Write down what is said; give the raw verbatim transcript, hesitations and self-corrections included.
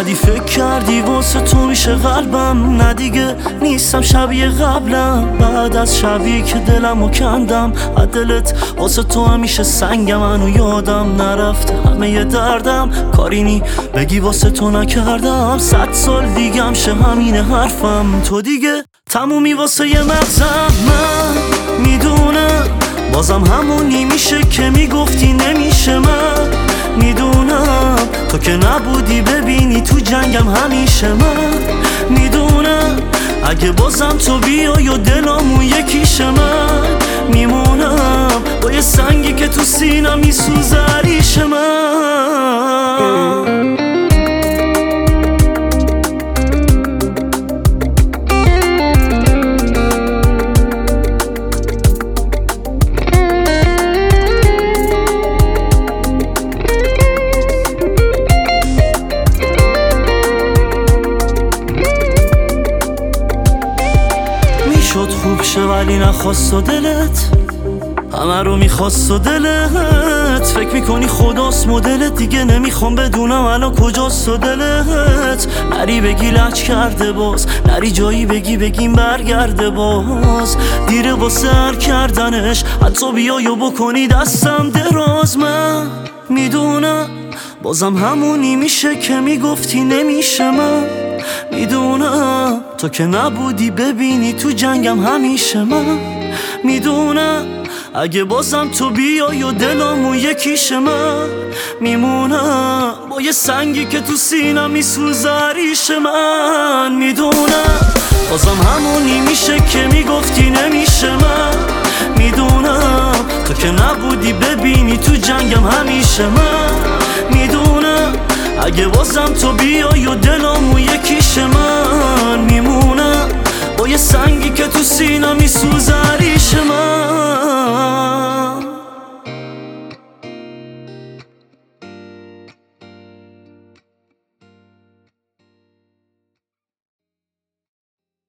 اومدی فکر کردی واسه تو میشه قلبم، نه دیگه نیستم شبیه قبلم. بعد از شبی که دلمو کندم از دلت، واسه تو همیشه سنگم. منو یادم نرفته همه ی دردم، کارینی بگی واسه تو نکردم. صد سال دیگه شه همین حرفم، تو دیگه تمومی واسه یه مغزم. من میدونم بازم همونی میشه که میگفتی نمیشه. من میدونم تو که نبودی ببینی تو جنگم همیشه. من میدونم اگه بازم تو بیای و دلامون یکیشه. من میمونم با یه سنگی که تو سینم میسوزه عریش من. شد خوب شه ولی نخواست و دلت همه رو میخواست و دلت. فکر میکنی خداست مدلت، دیگه نمیخوام بدونم الان کجاست و دلت. نری بگی لج کرده باز، نری جایی بگی بگیم برگرده باز. دیره واسه هر کردنش، حتی بیای و بکنی دستم دراز. من میدونم بازم همونی میشه که میگفتی نمیشه. من میدونم تو که نبودی ببینی تو جنگم همیشه. من میدونم اگه بازم تو بیای و دلامون یکیشه. من میمونم با یه سنگی که تو سینم میسوزه عریش من. میدونم بازم همونی میشه که میگفتی نمیشه. من میدونم تو که نبودی ببینی تو جنگم همیشه. من میدونم اگه بازم تو بیای و دلامون یکیشه. من میمونم با یه سنگی که تو سینم میسوزه عریش من.